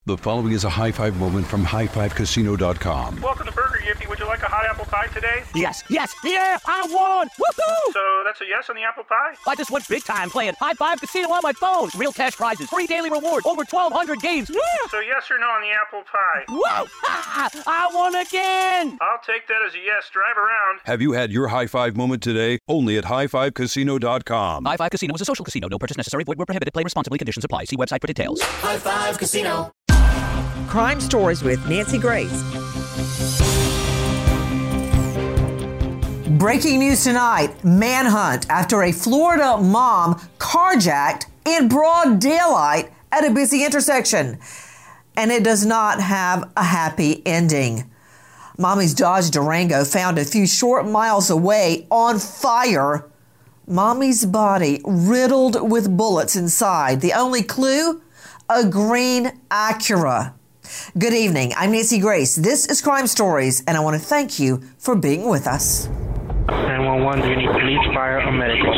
The following is a high five moment from highfivecasino.com. Welcome to Burger Yippee. Would you like a hot apple pie today? Yes, yeah, I won! Woohoo! So that's a yes on the apple pie? I just went big time playing High Five Casino on my phone. Real cash prizes, free daily rewards, over 1,200 games. Yeah! So yes or no on the apple pie? Whoa! I won again! I'll take that as a yes. Drive around. Have you had your high five moment today? Only at highfivecasino.com. High Five Casino is a social casino. No purchase necessary. Void where prohibited. Play responsibly. Conditions apply. See website for details. High Five Casino. Crime Stories with Nancy Grace. Breaking news tonight, manhunt after a Florida mom carjacked in broad daylight at a busy intersection. And it does not have a happy ending. Mommy's Dodge Durango found a few short miles away on fire. Mommy's body riddled with bullets inside. The only clue? A green Acura. Good evening. I'm Nancy Grace. This is Crime Stories, and I want to thank you for being with us. 911, do you need police, fire, or medical?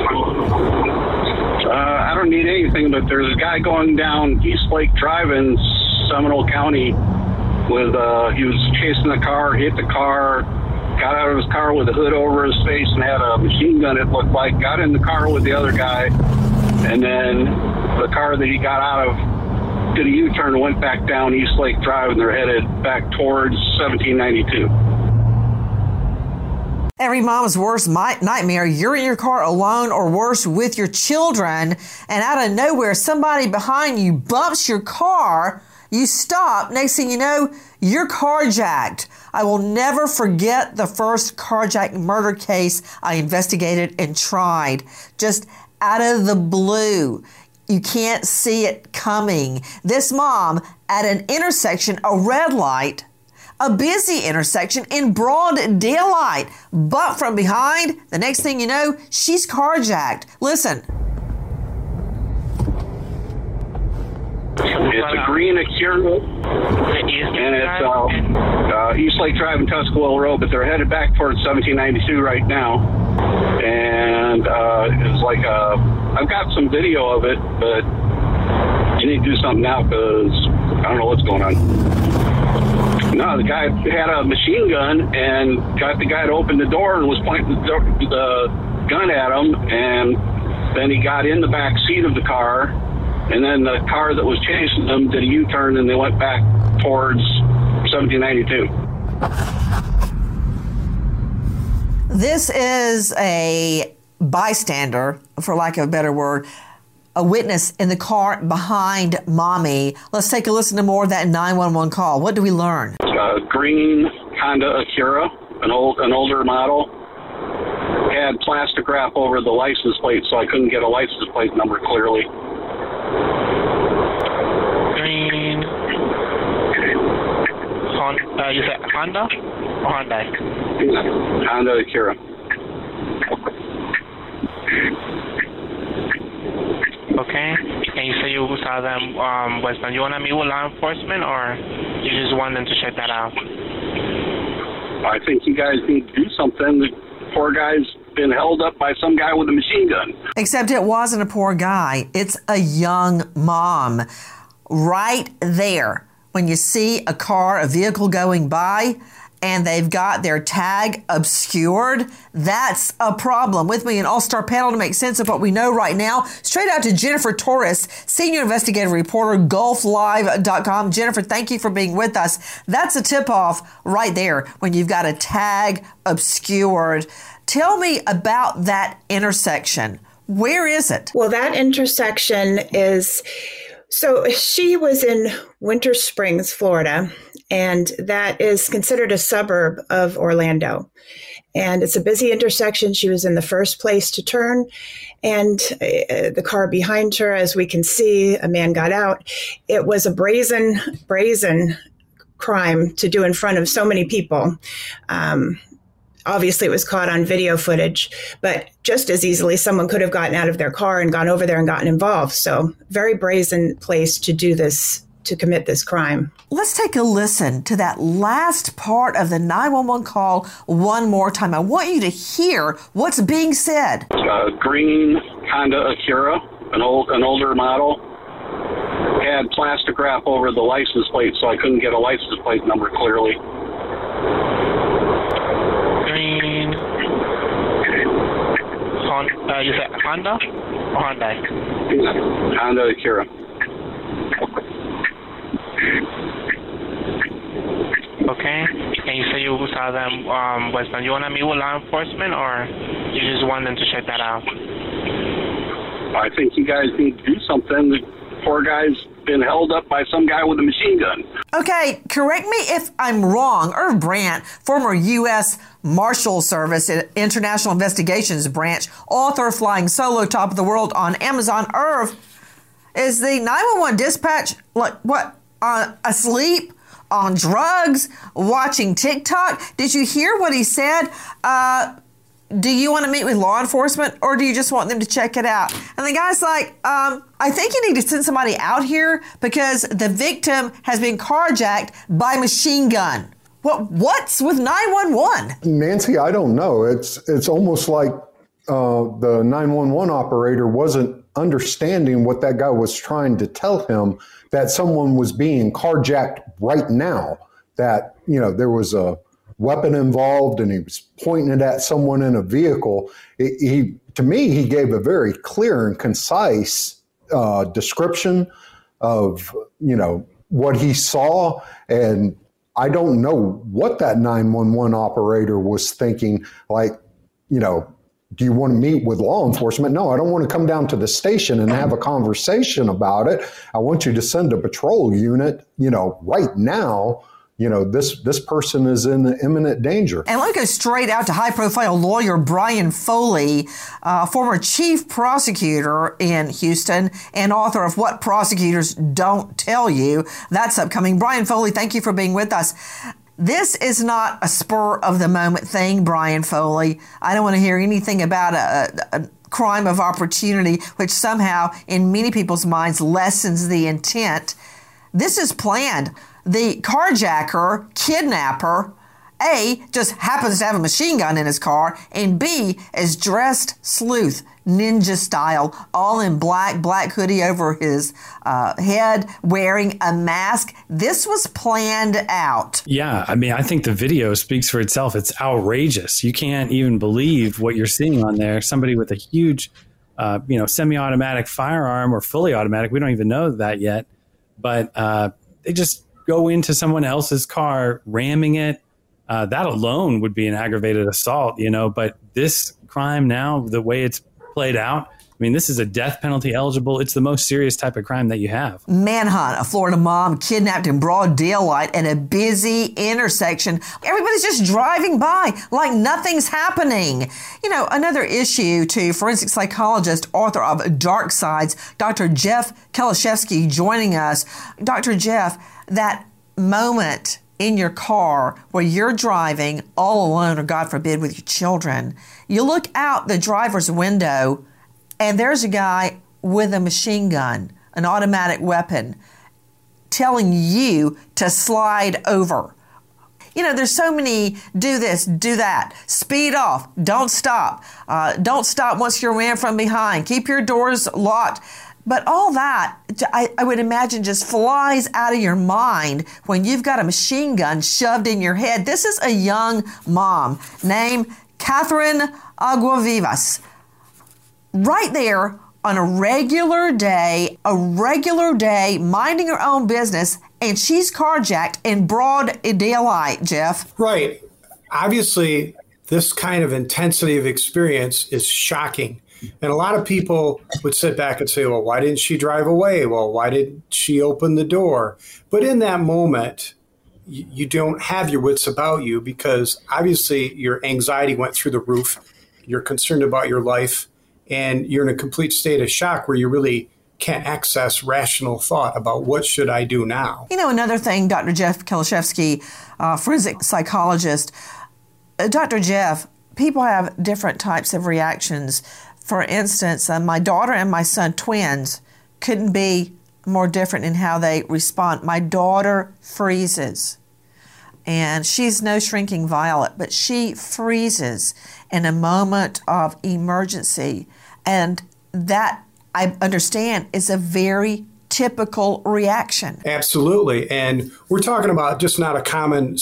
I don't need anything, but there's a guy going down East Lake Drive in Seminole County with, he was chasing the car, hit the car, got out of his car with a hood over his face and had a machine gun, it looked like, got in the car with the other guy, and then the car that he got out of did a U-turn and went back down East Lake Drive, and they're headed back towards 1792. Every mom's worst nightmare, you're in your car alone or worse with your children, and out of nowhere, somebody behind you bumps your car, you stop, next thing you know, you're carjacked. I will never forget the first carjacked murder case I investigated and tried. Just out of the blue. You can't see it coming. This mom at an intersection, a red light, a busy intersection in broad daylight, but from behind, the next thing you know, she's carjacked. Listen. It's a green Acura, and it's East Lake Drive and Tuscaloosa Road, but they're headed back towards 1792 right now. And it's like I've got some video of it, but you need to do something now because I don't know what's going on. No, the guy had a machine gun and got the guy to open the door and was pointing the gun at him, and then he got in the back seat of the car, and then the car that was chasing them did a U-turn and they went back towards 1792. This is a bystander, for lack of a better word, a witness in the car behind Mommy. Let's take a listen to more of that 911 call. What do we learn? Green Honda Acura, an older model, had plastic wrap over the license plate, so I couldn't get a license plate number clearly. Green. You said Honda or Hyundai? Honda Acura. Okay. And you say you saw them, Westbound. You want to meet with law enforcement, or you just want them to check that out? I think you guys need to do something. The poor guy's been held up by some guy with a machine gun. Except it wasn't a poor guy. It's a young mom. Right there, when you see a car, a vehicle going by, and they've got their tag obscured, that's a problem. With me, an all-star panel to make sense of what we know right now. Straight out to Jennifer Torres, senior investigative reporter, GulfLive.com. Jennifer, thank you for being with us. That's a tip-off right there when you've got a tag obscured. Tell me about that intersection. Where is it? Well, that intersection is... So she was in Winter Springs, Florida, and that is considered a suburb of Orlando. And it's a busy intersection. She was in the first place to turn, and the car behind her, as we can see, a man got out. It was a brazen crime to do in front of so many people. Obviously, it was caught on video footage, but just as easily, someone could have gotten out of their car and gone over there and gotten involved. So very brazen place to do this, to commit this crime. Let's take a listen to that last part of the 911 call one more time. I want you to hear what's being said. Green Honda Acura, an older model, had had plastic wrap over the license plate, so I couldn't get a license plate number clearly. Green. You said Honda or Hyundai? Honda Acura. Okay. And you say you saw them, do you want to meet with law enforcement, or you just want them to check that out? I think you guys need to do something. The poor guy's been held up by some guy with a machine gun. Okay, correct me if I'm wrong. Irv Brandt, former U.S. Marshal Service International Investigations Branch, author, flying solo, top of the world on Amazon. Irv, is the 911 dispatch asleep, on drugs, watching TikTok? Did you hear what he said? Do you want to meet with law enforcement, or do you just want them to check it out? And the guy's like, I think you need to send somebody out here because the victim has been carjacked by machine gun. What's with 911? Nancy, I don't know. It's almost like the 911 operator wasn't understanding what that guy was trying to tell him, that someone was being carjacked right now, that, there was a weapon involved and he was pointing it at someone in a vehicle. To me, he gave a very clear and concise description of, what he saw. And I don't know what that 911 operator was thinking, like, do you want to meet with law enforcement? No, I don't want to come down to the station and have a conversation about it. I want you to send a patrol unit, right now. This person is in imminent danger. And let me go straight out to high-profile lawyer Brian Foley, former chief prosecutor in Houston and author of What Prosecutors Don't Tell You. That's upcoming. Brian Foley, thank you for being with us. This is not a spur-of-the-moment thing, Brian Foley. I don't want to hear anything about a crime of opportunity, which somehow, in many people's minds, lessens the intent. This is planned. The carjacker, kidnapper, A, just happens to have a machine gun in his car, and B, is dressed sleuth, ninja style, all in black hoodie over his head, wearing a mask. This was planned out. Yeah, I think the video speaks for itself. It's outrageous. You can't even believe what you're seeing on there. Somebody with a huge, semi-automatic firearm or fully automatic. We don't even know that yet. But they just go into someone else's car, ramming it. That alone would be an aggravated assault, but this crime now, the way it's played out, this is a death penalty eligible. It's the most serious type of crime that you have. Manhunt, a Florida mom kidnapped in broad daylight at a busy intersection. Everybody's just driving by like nothing's happening. Another issue to forensic psychologist, author of Dark Sides, Dr. Jeff Kalashevsky joining us. Dr. Jeff, that moment in your car where you're driving all alone, or God forbid, with your children, you look out the driver's window and there's a guy with a machine gun, an automatic weapon, telling you to slide over. There's so many do this, do that, speed off, don't stop once you're ran from behind, keep your doors locked. But all that, I would imagine, just flies out of your mind when you've got a machine gun shoved in your head. This is a young mom named Catherine Aguavivas. Right there on a regular day, minding her own business, and she's carjacked in broad daylight, Jeff. Right. Obviously, this kind of intensity of experience is shocking. And a lot of people would sit back and say, well, why didn't she drive away? Well, why did she open the door? But in that moment, you don't have your wits about you, because obviously your anxiety went through the roof. You're concerned about your life, and you're in a complete state of shock where you really can't access rational thought about what should I do now. Another thing, Dr. Jeff Kalashevsky, forensic psychologist. Dr. Jeff, people have different types of reactions. For instance, my daughter and my son, twins, couldn't be more different in how they respond. My daughter freezes, and she's no shrinking violet, but she freezes in a moment of emergency. And that, I understand, is a very typical reaction. Absolutely. And we're talking about just not a common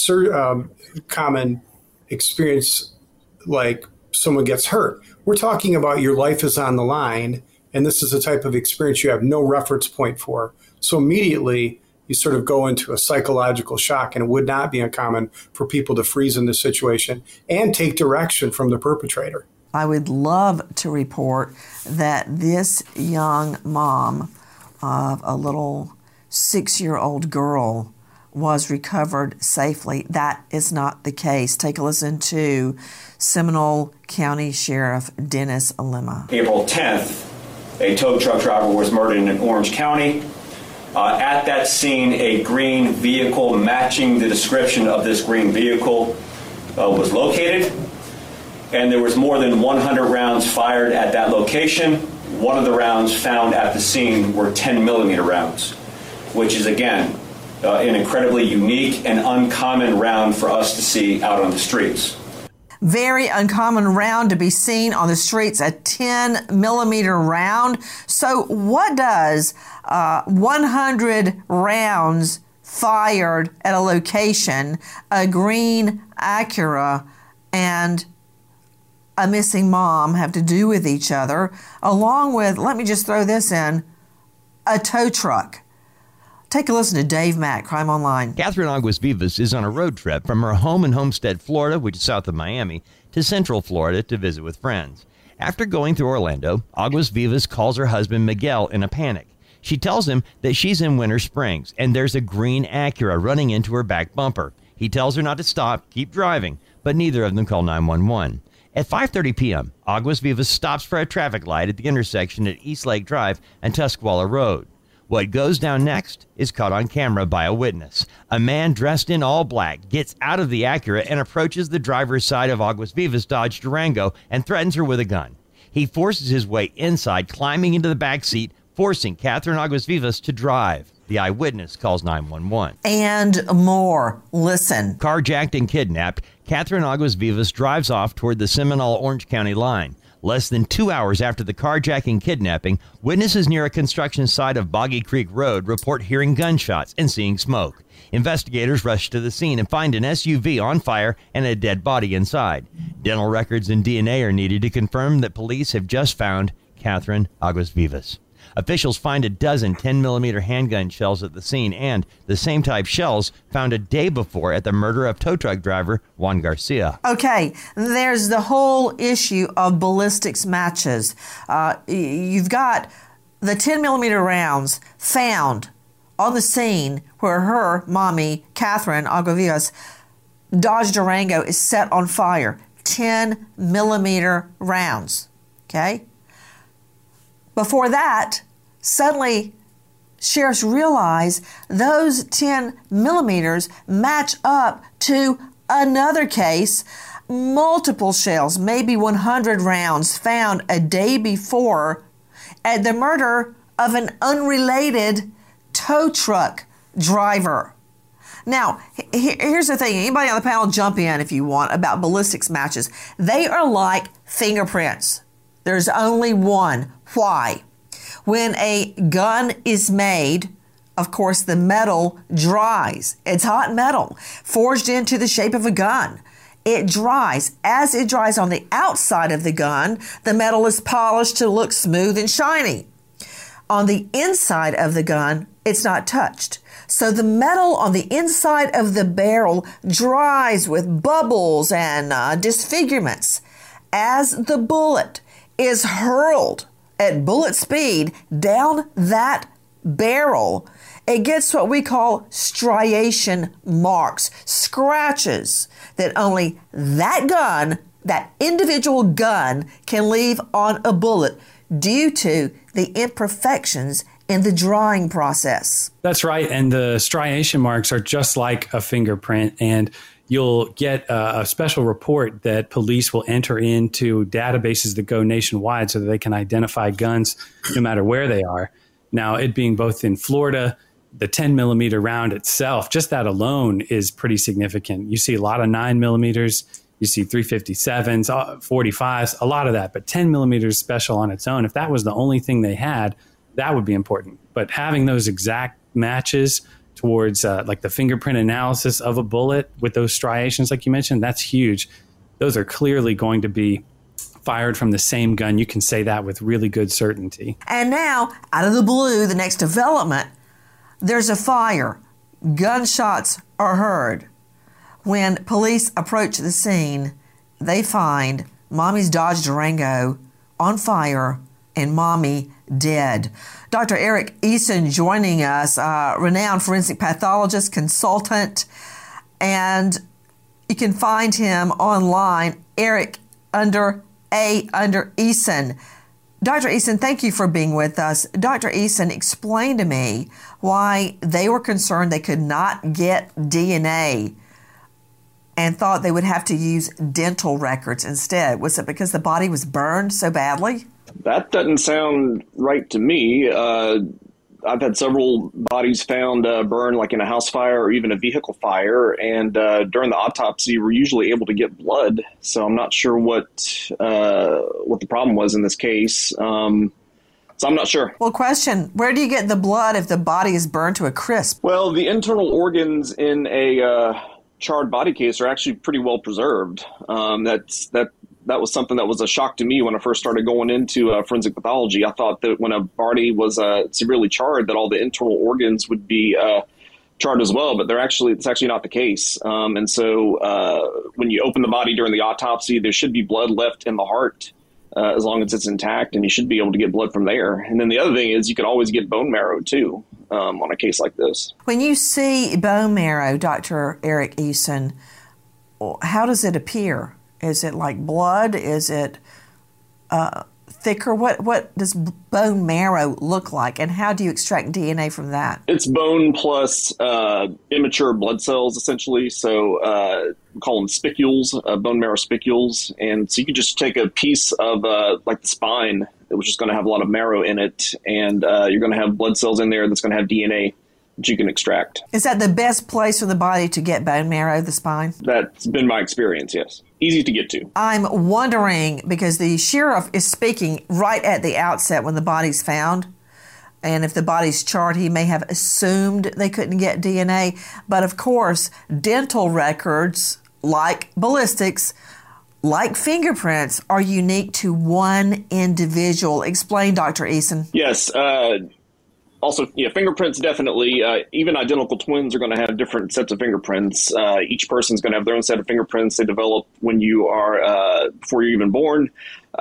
experience like someone gets hurt. We're talking about your life is on the line, and this is a type of experience you have no reference point for. So immediately you sort of go into a psychological shock, and it would not be uncommon for people to freeze in this situation and take direction from the perpetrator. I would love to report that this young mom of a little 6-year-old girl was recovered safely. That is not the case. Take a listen to Seminole County Sheriff Dennis Lima. April 10th, a tow truck driver was murdered in Orange County. At that scene, a green vehicle matching the description of this green vehicle was located, and there was more than 100 rounds fired at that location. One of the rounds found at the scene were 10-millimeter rounds, which is, again, an incredibly unique and uncommon round for us to see out on the streets. Very uncommon round to be seen on the streets, a 10-millimeter round. So what does 100 rounds fired at a location, a green Acura, and a missing mom have to do with each other, along with, let me just throw this in, a tow truck? Take a listen to Dave Mack, Crime Online. Catherine Aguas Vivas is on a road trip from her home in Homestead, Florida, which is south of Miami, to Central Florida to visit with friends. After going through Orlando, Aguas Vivas calls her husband Miguel in a panic. She tells him that she's in Winter Springs and there's a green Acura running into her back bumper. He tells her not to stop, keep driving, but neither of them call 911. At 5:30 p.m., Aguas Vivas stops for a traffic light at the intersection at East Lake Drive and Tuskwala Road. What goes down next is caught on camera by a witness. A man dressed in all black gets out of the Acura and approaches the driver's side of Aguas Vivas' Dodge Durango and threatens her with a gun. He forces his way inside, climbing into the back seat, forcing Catherine Aguas Vivas to drive. The eyewitness calls 911. And more. Listen. Carjacked and kidnapped, Catherine Aguas Vivas drives off toward the Seminole-Orange County line. Less than 2 hours after the carjacking kidnapping, witnesses near a construction site of Boggy Creek Road report hearing gunshots and seeing smoke. Investigators rush to the scene and find an SUV on fire and a dead body inside. Dental records and DNA are needed to confirm that police have just found Catherine Aguas Vivas. Officials find a dozen 10-millimeter handgun shells at the scene and the same type shells found a day before at the murder of tow truck driver Juan Garcia. Okay, there's the whole issue of ballistics matches. You've got the 10-millimeter rounds found on the scene where her mommy, Catherine Aguas Vivas, Dodge Durango is set on fire. 10-millimeter rounds, okay? Before that, suddenly sheriffs realize those 10 millimeters match up to another case, multiple shells, maybe 100 rounds found a day before at the murder of an unrelated tow truck driver. Now, here's the thing. Anybody on the panel, jump in if you want, about ballistics matches. They are like fingerprints. There's only one. Why? When a gun is made, of course, the metal dries. It's hot metal, forged into the shape of a gun. It dries. As it dries on the outside of the gun, the metal is polished to look smooth and shiny. On the inside of the gun, it's not touched. So the metal on the inside of the barrel dries with bubbles and disfigurements. As the bullet is hurled at bullet speed down that barrel, it gets what we call striation marks, scratches that only that gun, that individual gun, can leave on a bullet due to the imperfections in the drying process. That's right. And the striation marks are just like a fingerprint, and you'll get a special report that police will enter into databases that go nationwide so that they can identify guns no matter where they are. Now, it being both in Florida, the 10-millimeter round itself, just that alone is pretty significant. You see a lot of 9 millimeters, you see 357s, 45s, a lot of that, but 10 millimeters special on its own. If that was the only thing they had, that would be important. But having those exact matches towards like the fingerprint analysis of a bullet with those striations, like you mentioned, that's huge. Those are clearly going to be fired from the same gun. You can say that with really good certainty. And now, out of the blue, the next development, there's a fire. Gunshots are heard. When police approach the scene, they find Mommy's Dodge Durango on fire and Mommy dead. Dr. Eric Eason joining us, renowned forensic pathologist, consultant, and you can find him online, Eric under Eason. Dr. Eason, thank you for being with us. Dr. Eason, explain to me why they were concerned they could not get DNA and thought they would have to use dental records instead. Was it because the body was burned so badly? That doesn't sound right to me. I've had several bodies found burned, like in a house fire or even a vehicle fire. And during the autopsy, we're usually able to get blood. So I'm not sure what the problem was in this case. So I'm not sure. Well, question, where do you get the blood if the body is burned to a crisp? Well, the internal organs in a charred body case are actually pretty well preserved. That was something that was a shock to me when I first started going into forensic pathology. I thought that when a body was severely charred, that all the internal organs would be charred as well, but it's actually not the case. And so when you open the body during the autopsy, there should be blood left in the heart as long as it's intact, and you should be able to get blood from there. And then the other thing is you can always get bone marrow too on a case like this. When you see bone marrow, Dr. Eric Eason, how does it appear? Is it like blood? Is it thicker? What does bone marrow look like, and how do you extract DNA from that? It's bone plus immature blood cells, essentially. So we call them spicules, bone marrow spicules. And so you could just take a piece of like the spine, which is going to have a lot of marrow in it, and you're going to have blood cells in there that's going to have DNA that you can extract. Is that the best place for the body to get bone marrow, the spine? That's been my experience, yes. Easy to get to. I'm wondering, because the sheriff is speaking right at the outset when the body's found, and if the body's charred, he may have assumed they couldn't get DNA. But of course, dental records, like ballistics, like fingerprints, are unique to one individual. Explain, Dr. Eason. Yes. Also, yeah, fingerprints definitely. Even identical twins are going to have different sets of fingerprints. Each person's going to have their own set of fingerprints they develop when you are before you're even born.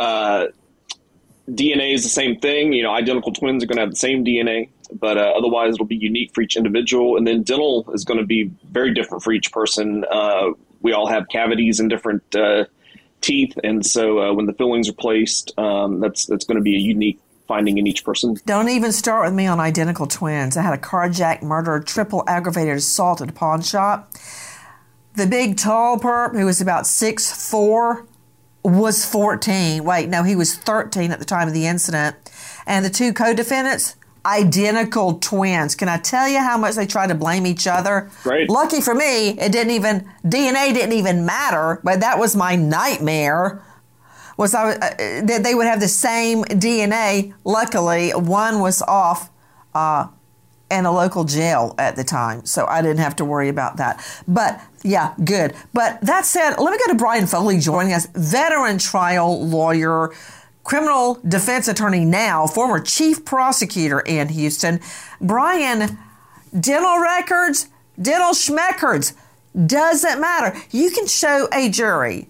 DNA is the same thing. Identical twins are going to have the same DNA, but otherwise it'll be unique for each individual. And then dental is going to be very different for each person. We all have cavities in different teeth, and so when the fillings are placed, that's going to be a unique finding in each person. Don't even start with me on identical twins. I had a carjacked, murder, triple aggravated assault at a pawn shop. The big tall perp, who was about 6'4", was 14. Wait, no, he was 13 at the time of the incident. And the two co-defendants, identical twins. Can I tell you how much they tried to blame each other? Right. Lucky for me, DNA didn't even matter, but that was my nightmare. That they would have the same DNA. Luckily, one was off in a local jail at the time, so I didn't have to worry about that. But yeah, good. But that said, let me go to Brian Foley joining us, veteran trial lawyer, criminal defense attorney now, former chief prosecutor in Houston. Brian, dental records, dental schmeckers, doesn't matter. You can show a jury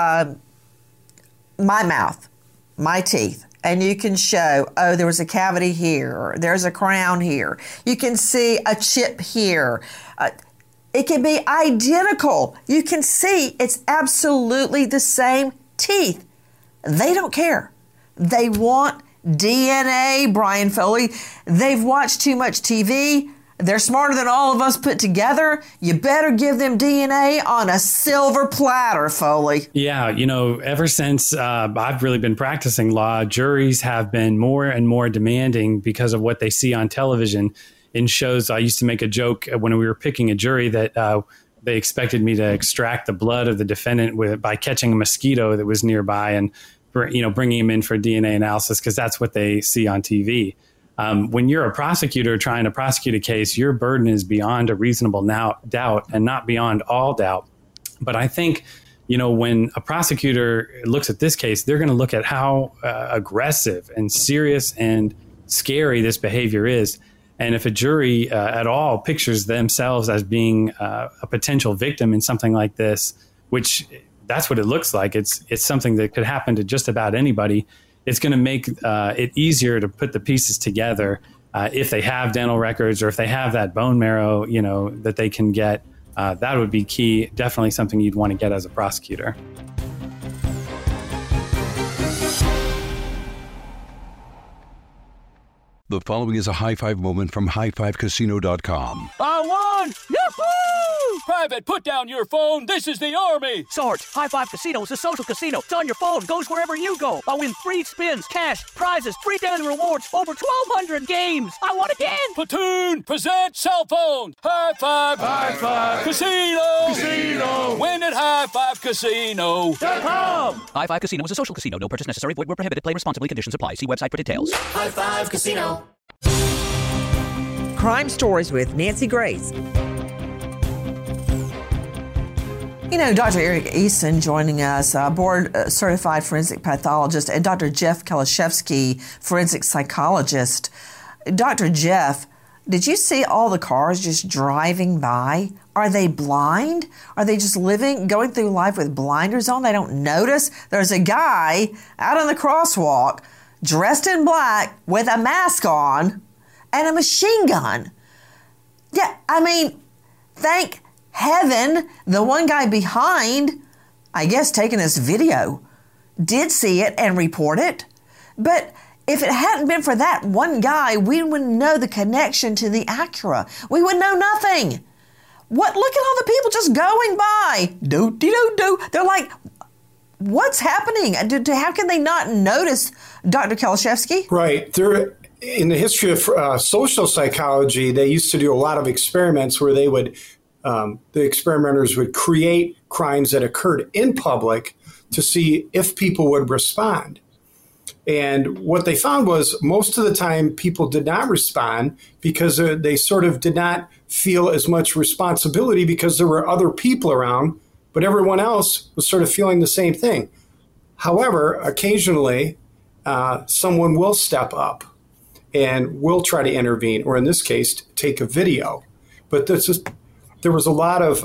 my mouth, my teeth, and you can show, there was a cavity here, or there's a crown here. You can see a chip here. It can be identical. You can see it's absolutely the same teeth. They don't care. They want DNA, Brian Foley. They've watched too much TV. They're smarter than all of us put together. You better give them DNA on a silver platter, Foley. Yeah, ever since I've really been practicing law, juries have been more and more demanding because of what they see on television in shows. I used to make a joke when we were picking a jury that they expected me to extract the blood of the defendant by catching a mosquito that was nearby and bringing him in for DNA analysis because that's what they see on TV. When you're a prosecutor trying to prosecute a case, your burden is beyond a reasonable doubt and not beyond all doubt. But I think, when a prosecutor looks at this case, they're going to look at how aggressive and serious and scary this behavior is. And if a jury at all pictures themselves as being a potential victim in something like this, which that's what it looks like, it's something that could happen to just about anybody. It's going to make it easier to put the pieces together if they have dental records or if they have that bone marrow, that they can get. That would be key. Definitely something you'd want to get as a prosecutor. The following is a high five moment from highfivecasino.com. I won! Yahoo! Private, put down your phone. This is the Army. Sarge, High Five Casino is a social casino. It's on your phone. Goes wherever you go. I win free spins, cash, prizes, free daily rewards, over 1,200 games. I won again. Platoon, present cell phone. High Five. High Five. Casino. Casino. Win at highfivecasino.com. High Five Casino is a social casino. No purchase necessary. Void where prohibited. Play responsibly. Conditions apply. See website for details. High Five Casino. Crime Stories with Nancy Grace. Dr. Eric Eason joining us, board-certified forensic pathologist, and Dr. Jeff Kalashevsky, forensic psychologist. Dr. Jeff, did you see all the cars just driving by? Are they blind? Are they just going through life with blinders on? They don't notice there's a guy out on the crosswalk dressed in black with a mask on and a machine gun. Yeah, thank heaven the one guy behind, I guess, taking this video did see it and report it. But if it hadn't been for that one guy, we wouldn't know the connection to the Acura. We would know nothing. Look at all the people just going by. Do-de-do-do. They're like, what's happening? How can they not notice, Dr. Kalashevsky? Right. In the history of social psychology, they used to do a lot of experiments where they would, the experimenters would create crimes that occurred in public to see if people would respond. And what they found was most of the time people did not respond because they sort of did not feel as much responsibility because there were other people around, but everyone else was sort of feeling the same thing. However, occasionally someone will step up and will try to intervene, or in this case, take a video. But there was a lot of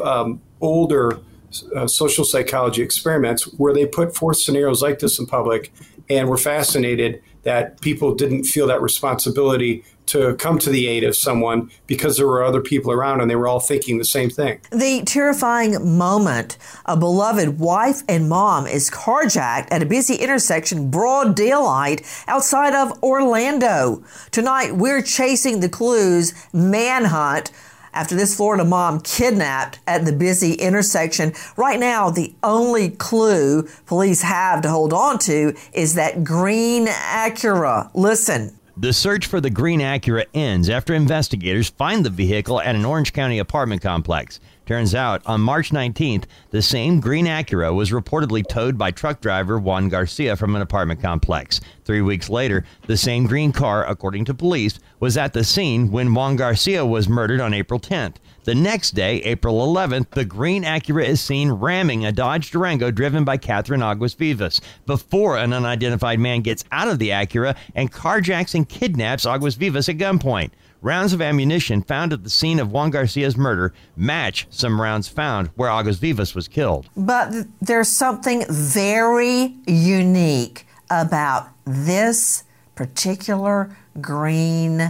older social psychology experiments where they put forth scenarios like this in public and were fascinated that people didn't feel that responsibility to come to the aid of someone because there were other people around and they were all thinking the same thing. The terrifying moment, a beloved wife and mom is carjacked at a busy intersection, broad daylight, outside of Orlando. Tonight, we're chasing the clues, manhunt, after this Florida mom kidnapped at the busy intersection. Right now, the only clue police have to hold on to is that green Acura. Listen. The search for the green Acura ends after investigators find the vehicle at an Orange County apartment complex. Turns out, on March 19th, the same green Acura was reportedly towed by truck driver Juan Garcia from an apartment complex. 3 weeks later, the same green car, according to police, was at the scene when Juan Garcia was murdered on April 10th. The next day, April 11th, the green Acura is seen ramming a Dodge Durango driven by Catherine Aguas Vivas before an unidentified man gets out of the Acura and carjacks and kidnaps Aguas Vivas at gunpoint. Rounds of ammunition found at the scene of Juan Garcia's murder match some rounds found where Aguas Vivas was killed. But there's something very unique about this particular green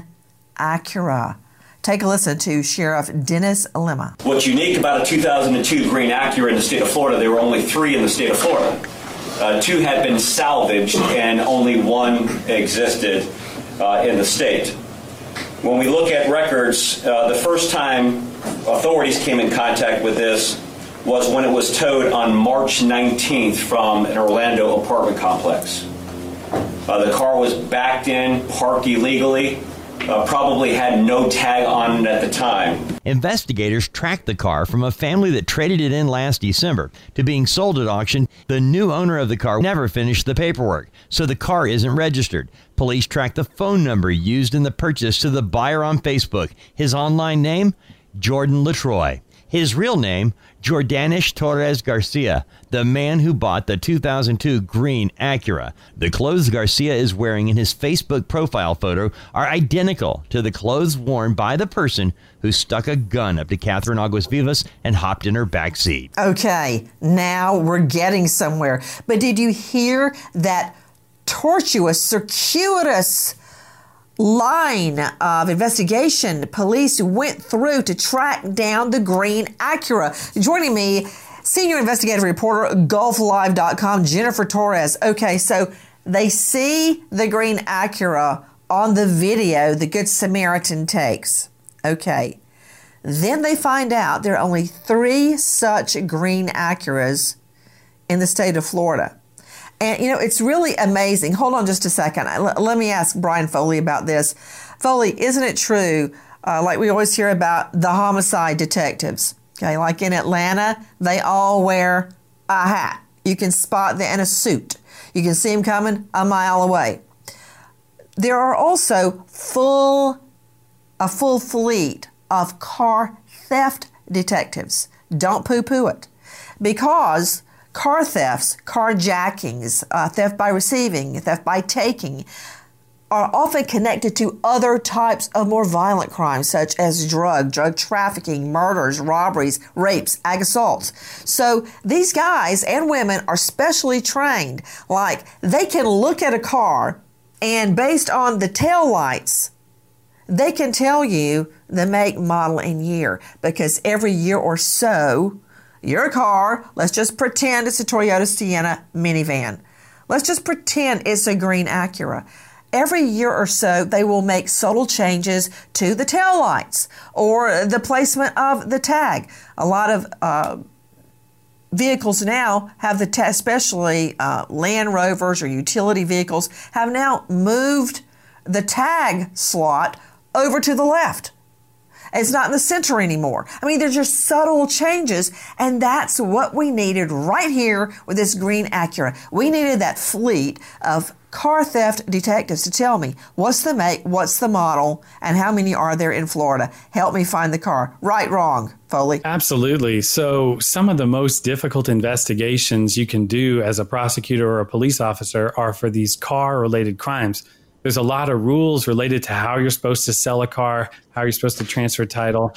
Acura. Take a listen to Sheriff Dennis Lima. What's unique about a 2002 green Acura in the state of Florida, there were only 3 in the state of Florida. 2 had been salvaged and only 1 existed in the state. When we look at records, the first time authorities came in contact with this was when it was towed on March 19th from an Orlando apartment complex. The car was backed in, parked illegally. probably had no tag on it at the time. Investigators tracked the car from a family that traded it in last December to being sold at auction. The new owner of the car never finished the paperwork, so the car isn't registered. Police tracked the phone number used in the purchase to the buyer on Facebook. His online name, Jordan LaTroy. His real name, Jordanish Torres Garcia, the man who bought the 2002 green Acura. The clothes Garcia is wearing in his Facebook profile photo are identical to the clothes worn by the person who stuck a gun up to Catherine Aguas Vivas and hopped in her back seat. Okay, now we're getting somewhere. But did you hear that tortuous, circuitous line of investigation police went through to track down the green Acura? Joining me, senior investigative reporter, GulfLive.com, Jennifer Torres. Okay, so they see the green Acura on the video the Good Samaritan takes. Okay. Then they find out there are only 3 such green Acuras in the state of Florida. And, you know, it's really amazing. Hold on just a second. Let me ask Brian Foley about this. Foley, isn't it true, like we always hear about the homicide detectives, okay, like in Atlanta, they all wear a hat. You can spot them in a suit. You can see them coming a mile away. There are also a full fleet of car theft detectives. Don't poo-poo it. Because car thefts, carjackings, theft by receiving, theft by taking, are often connected to other types of more violent crimes, such as drug trafficking, murders, robberies, rapes, ag assaults. So these guys and women are specially trained. Like, they can look at a car and based on the tail lights, they can tell you the make, model, and year. Because every year or so, your car, let's just pretend it's a Toyota Sienna minivan. Let's just pretend it's a green Acura. Every year or so, they will make subtle changes to the taillights or the placement of the tag. A lot of vehicles now have the tag, especially Land Rovers or utility vehicles, have now moved the tag slot over to the left. It's not in the center anymore. I mean, there's just subtle changes, and that's what we needed right here with this green Acura. We needed that fleet of car theft detectives to tell me what's the make, what's the model, and how many are there in Florida. Help me find the car. Right, wrong, Foley? Absolutely. So some of the most difficult investigations you can do as a prosecutor or a police officer are for these car-related crimes. There's a lot of rules related to how you're supposed to sell a car, how you're supposed to transfer title.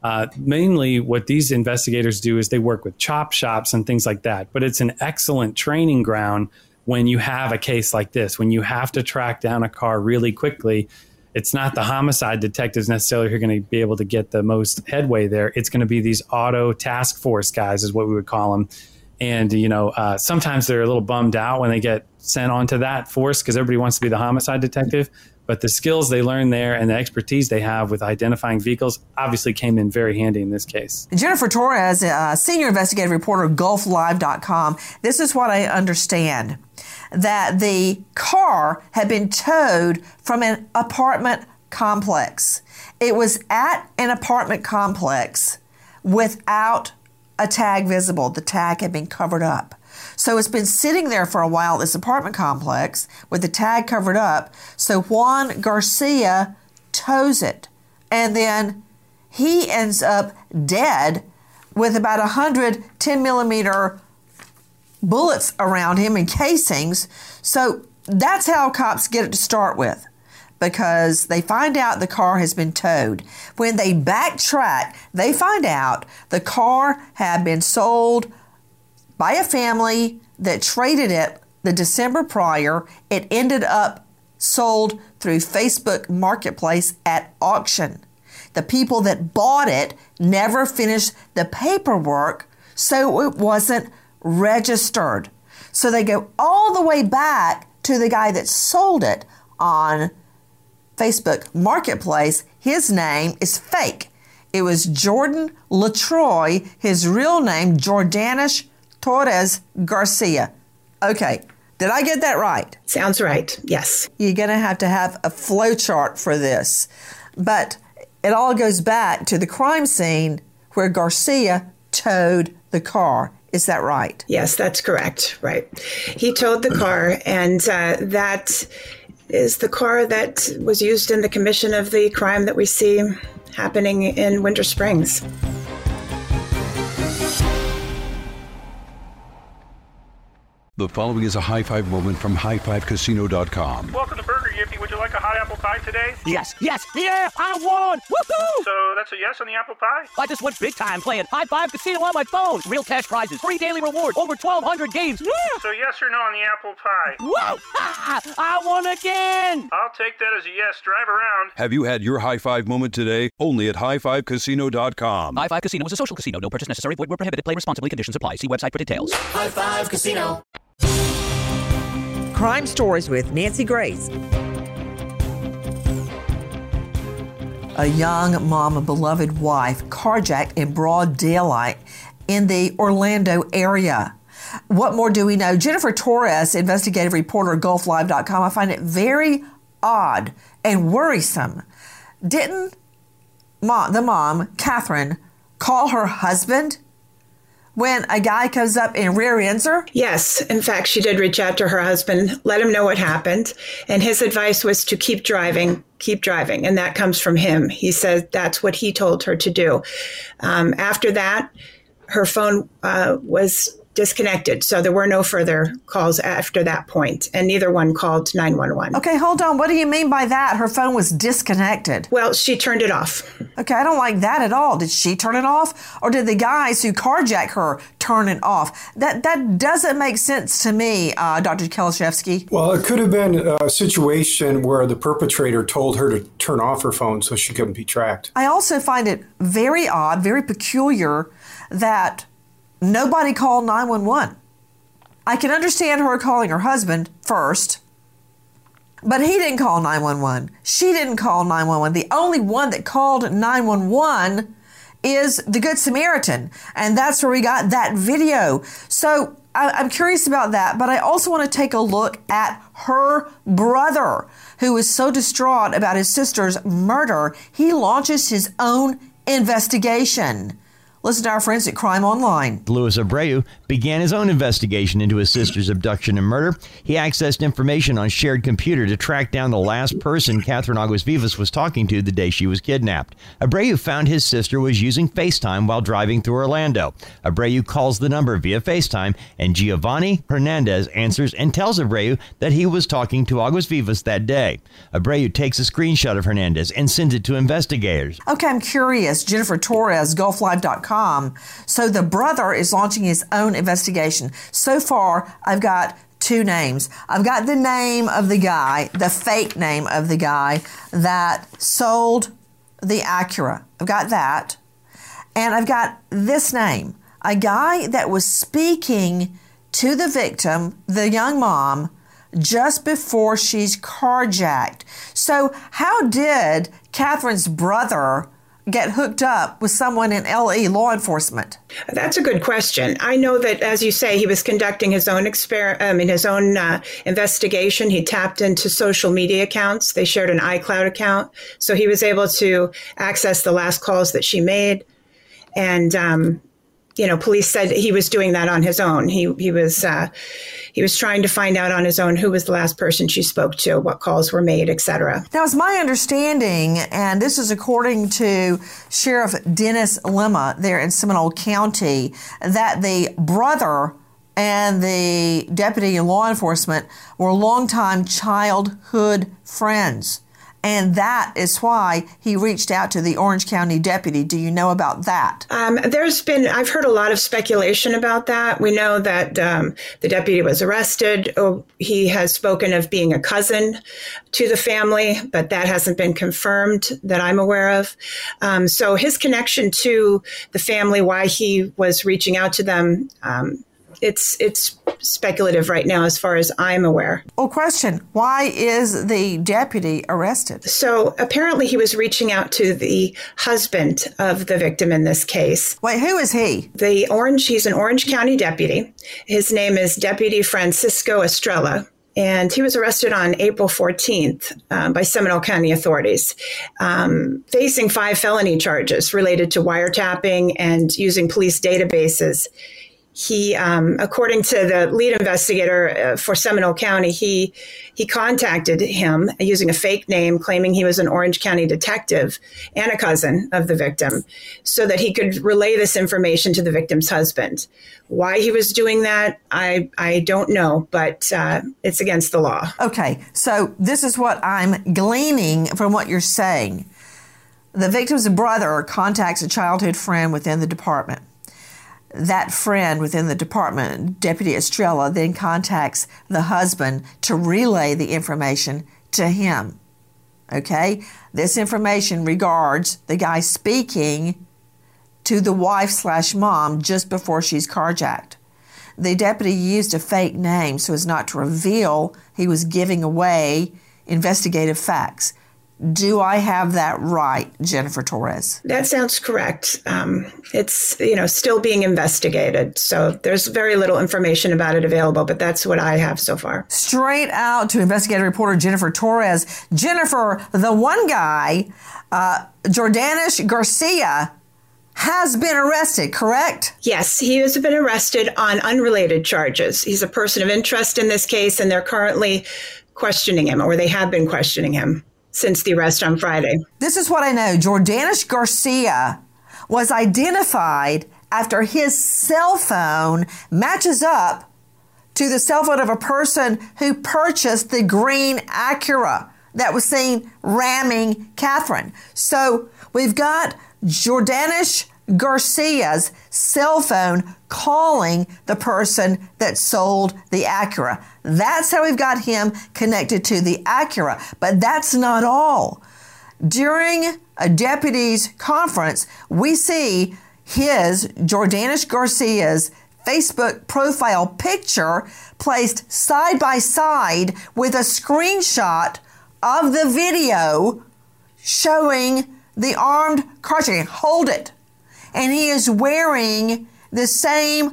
Mainly what these investigators do is they work with chop shops and things like that. But it's an excellent training ground when you have a case like this, when you have to track down a car really quickly. It's not the homicide detectives necessarily who are going to be able to get the most headway there. It's going to be these auto task force guys is what we would call them. And, you know, sometimes they're a little bummed out when they get sent onto that force because everybody wants to be the homicide detective. But the skills they learn there and the expertise they have with identifying vehicles obviously came in very handy in this case. Jennifer Torres, senior investigative reporter, GulfLive.com. This is what I understand, that the car had been towed from an apartment complex. It was at an apartment complex without a tag visible. The tag had been covered up. So it's been sitting there for a while, this apartment complex, with the tag covered up. So Juan Garcia tows it. And then he ends up dead with about 100 10-millimeter bullets around him and casings. So that's how cops get it to start with, because they find out the car has been towed. When they backtrack, they find out the car had been sold by a family that traded it the December prior. It ended up sold through Facebook Marketplace at auction. The people that bought it never finished the paperwork, so it wasn't registered. So they go all the way back to the guy that sold it on Facebook Marketplace. His name is fake. It was Jordan LaTroy, his real name, Jordanish Torres Garcia. Okay, Did I get that right? Sounds right, yes. You're going to have a flow chart for this. But it all goes back to the crime scene where Garcia towed the car. Is that right? Yes, that's correct. Right. He towed the car, and that is the car that was used in the commission of the crime that we see happening in Winter Springs. The following is a high five moment from highfivecasino.com. Welcome to Burger Yippee. Would you like a hot apple pie today? Yes, yeah, I won! Woohoo! So that's a yes on the apple pie? I just went big time playing High Five Casino on my phone. Real cash prizes, free daily rewards, over 1,200 games. Yeah! So yes or no on the apple pie? Whoa! I won again! I'll take that as a yes. Drive around. Have you had your high five moment today? Only at highfivecasino.com. High Five Casino is a social casino. No purchase necessary. Void where prohibited. Play responsibly. Conditions apply. See website for details. High Five Casino. Crime Stories with Nancy Grace. A young mom, a beloved wife, carjacked in broad daylight in the Orlando area. What more do we know? Jennifer Torres, investigative reporter, GulfLive.com. I find it very odd and worrisome. Didn't the mom, Catherine, call her husband when a guy comes up and rear ends her? Yes. In fact, she did reach out to her husband, let him know what happened. And his advice was to keep driving. And that comes from him. He said that's what he told her to do. After that, her phone was disconnected. So there were no further calls after that point, and neither one called 911. Okay, hold on. What do you mean by that? Her phone was disconnected. Well, she turned it off. Okay, I don't like that at all. Did she turn it off? Or did the guys who carjacked her turn it off? That doesn't make sense to me, Dr. Kalashevsky. Well, it could have been a situation where the perpetrator told her to turn off her phone so she couldn't be tracked. I also find it very odd, very peculiar that nobody called 911. I can understand her calling her husband first, but he didn't call 911. She didn't call 911. The only one that called 911 is the Good Samaritan, and that's where we got that video. So I'm curious about that, but I also want to take a look at her brother, who is so distraught about his sister's murder, he launches his own investigation. Listen to our friends at Crime Online. Luis Abreu began his own investigation into his sister's abduction and murder. He accessed information on shared computer to track down the last person Catherine Aguas-Vivas was talking to the day she was kidnapped. Abreu found his sister was using FaceTime while driving through Orlando. Abreu calls the number via FaceTime, and Giovanni Hernandez answers and tells Abreu that he was talking to Aguas-Vivas that day. Abreu takes a screenshot of Hernandez and sends it to investigators. Okay, I'm curious. Jennifer Torres, GulfLive.com. So the brother is launching his own investigation. So far, I've got two names. I've got the name of the guy, the fake name of the guy that sold the Acura. I've got that. And I've got this name, a guy that was speaking to the victim, the young mom, just before she's carjacked. So how did Catherine's brother get hooked up with someone in LE law enforcement? That's a good question. I know that, as you say, he was conducting his own investigation. He tapped into social media accounts. They shared an iCloud account, so he was able to access the last calls that she made. And police said he was doing that on his own. He was trying to find out on his own who was the last person she spoke to, what calls were made, etc. Now, it's my understanding, and this is according to Sheriff Dennis Lima there in Seminole County, that the brother and the deputy in law enforcement were longtime childhood friends. And that is why he reached out to the Orange County deputy. Do you know about that? I've heard a lot of speculation about that. We know that the deputy was arrested. He has spoken of being a cousin to the family, but that hasn't been confirmed that I'm aware of. So his connection to the family, why he was reaching out to them, It's speculative right now as far as I'm aware. Well, question, why is the deputy arrested? So apparently he was reaching out to the husband of the victim in this case. Wait, who is he? He's an Orange County deputy. His name is Deputy Francisco Estrella. And he was arrested on April 14th by Seminole County authorities, facing 5 felony charges related to wiretapping and using police databases. He, according to the lead investigator for Seminole County, he contacted him using a fake name, claiming he was an Orange County detective and a cousin of the victim, so that he could relay this information to the victim's husband. Why he was doing that, I don't know, but it's against the law. Okay, so this is what I'm gleaning from what you're saying. The victim's brother contacts a childhood friend within the department. That friend within the department, Deputy Estrella, then contacts the husband to relay the information to him. Okay? This information regards the guy speaking to the wife/mom just before she's carjacked. The deputy used a fake name so as not to reveal he was giving away investigative facts. Do I have that right, Jennifer Torres? That sounds correct. It's, still being investigated. So there's very little information about it available, but that's what I have so far. Straight out to investigative reporter Jennifer Torres. Jennifer, the one guy, Jordanish Garcia, has been arrested, correct? Yes, he has been arrested on unrelated charges. He's a person of interest in this case, and they're currently questioning him, or they have been questioning him since the arrest on Friday. This is what I know. Jordanish Garcia was identified after his cell phone matches up to the cell phone of a person who purchased the green Acura that was seen ramming Catherine. So we've got Jordanish Garcia's cell phone calling the person that sold the Acura. That's how we've got him connected to the Acura. But that's not all. During a deputy's conference, we see Jordanish Garcia's Facebook profile picture placed side by side with a screenshot of the video showing the armed carjacking. Hold it. And he is wearing the same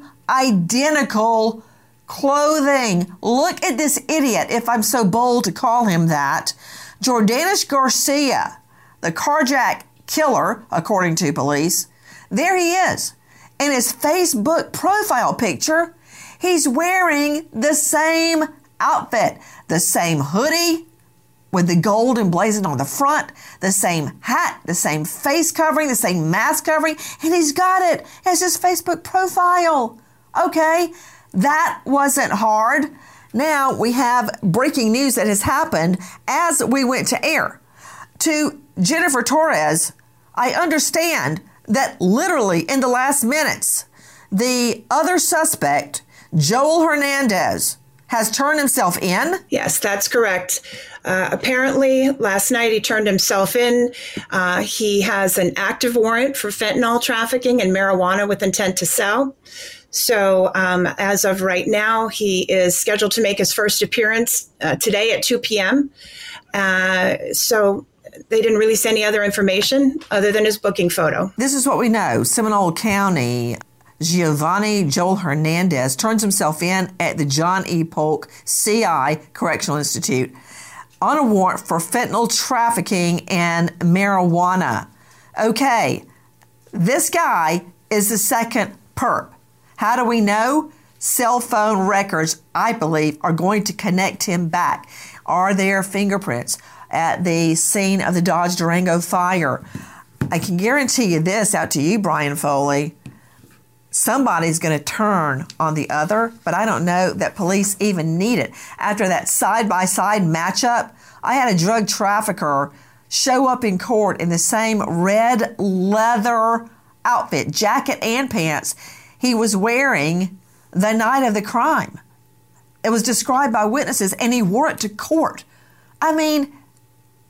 identical clothing. Look at this idiot, if I'm so bold to call him that. Jordanish Garcia, the carjack killer, according to police. There he is. In his Facebook profile picture, he's wearing the same outfit, the same hoodie with the gold emblazoned on the front, the same hat, the same face covering, the same mask covering, and he's got it as his Facebook profile. Okay, that wasn't hard. Now we have breaking news that has happened as we went to air. To Jennifer Torres, I understand that literally in the last minutes, the other suspect, Joel Hernandez, has turned himself in? Yes, that's correct. Apparently, last night he turned himself in. He has an active warrant for fentanyl trafficking and marijuana with intent to sell. So as of right now, he is scheduled to make his first appearance today at 2 p.m. So they didn't release any other information other than his booking photo. This is what we know. Seminole County Giovanni Joel Hernandez turns himself in at the John E. Polk CI Correctional Institute on a warrant for fentanyl trafficking and marijuana. Okay, this guy is the second perp. How do we know? Cell phone records, I believe, are going to connect him back. Are there fingerprints at the scene of the Dodge Durango fire? I can guarantee you this out to you, Brian Foley. Somebody's going to turn on the other, but I don't know that police even need it. After that side-by-side matchup, I had a drug trafficker show up in court in the same red leather outfit, jacket and pants he was wearing the night of the crime. It was described by witnesses, and he wore it to court. I mean,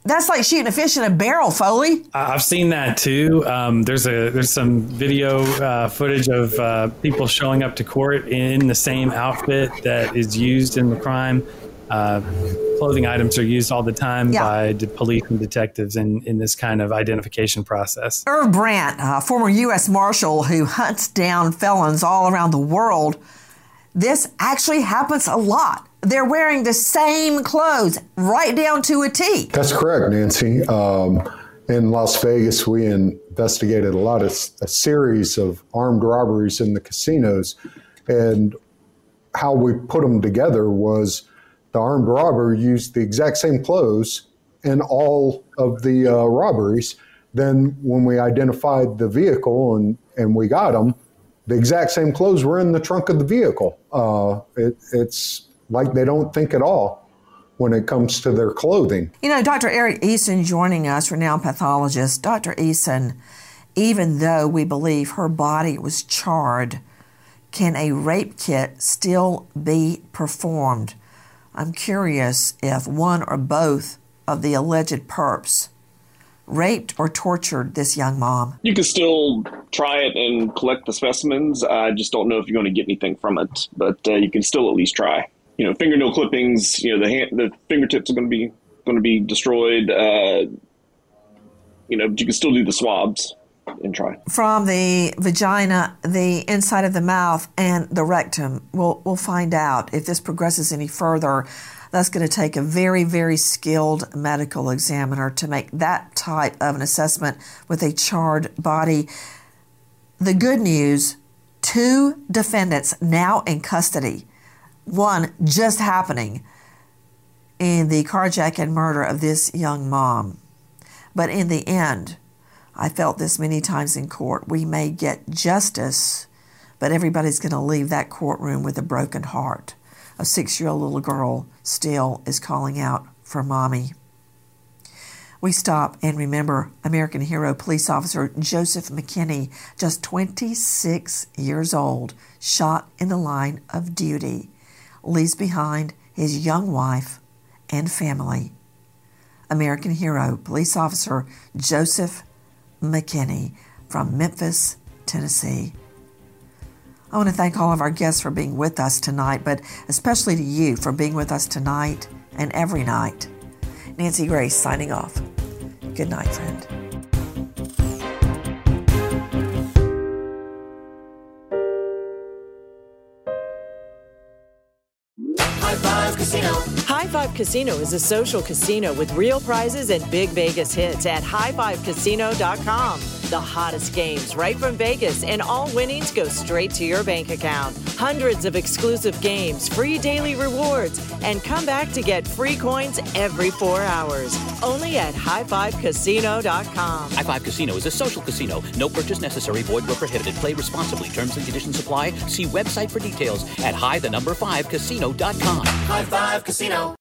That's like shooting a fish in a barrel, Foley. I've seen that too. There's some video footage of people showing up to court in the same outfit that is used in the crime. Clothing items are used all the time by police and detectives in this kind of identification process. Irv Brandt, a former U.S. Marshal who hunts down felons all around the world, this actually happens a lot. They're wearing the same clothes right down to a T. That's correct, Nancy. In Las Vegas, we investigated a series of armed robberies in the casinos, and how we put them together was the armed robber used the exact same clothes in all of the robberies. Then when we identified the vehicle and we got them, the exact same clothes were in the trunk of the vehicle. It's like they don't think at all when it comes to their clothing. You know, Dr. Eric Eason joining us, renowned pathologist. Dr. Eason, even though we believe her body was charred, can a rape kit still be performed? I'm curious if one or both of the alleged perps raped or tortured this young mom. You can still try it and collect the specimens. I just don't know if you're going to get anything from it, but you can still at least try. You know, fingernail clippings. You know, the fingertips are going to be destroyed. You know, but you can still do the swabs and try. From the vagina, the inside of the mouth, and the rectum, we'll find out if this progresses any further. That's going to take a very, very skilled medical examiner to make that type of an assessment with a charred body. The good news, 2 defendants now in custody. One just happening in the carjacking and murder of this young mom. But in the end, I felt this many times in court, we may get justice, but everybody's going to leave that courtroom with a broken heart. A 6-year-old little girl still is calling out for mommy. We stop and remember American hero police officer Joseph McKinney, just 26 years old, shot in the line of duty, leaves behind his young wife and family. American hero police officer Joseph McKinney from Memphis, Tennessee. I want to thank all of our guests for being with us tonight, but especially to you for being with us tonight and every night. Nancy Grace signing off. Good night, friend. High Five Casino. High Five Casino is a social casino with real prizes and big Vegas hits at highfivecasino.com. The hottest games right from Vegas, and all winnings go straight to your bank account. Hundreds of exclusive games, free daily rewards, and come back to get free coins every 4 hours. Only at highfivecasino.com. High Five Casino is a social casino. No purchase necessary. Void where prohibited. Play responsibly. Terms and conditions apply. See website for details at high5casino.com. High Five Casino.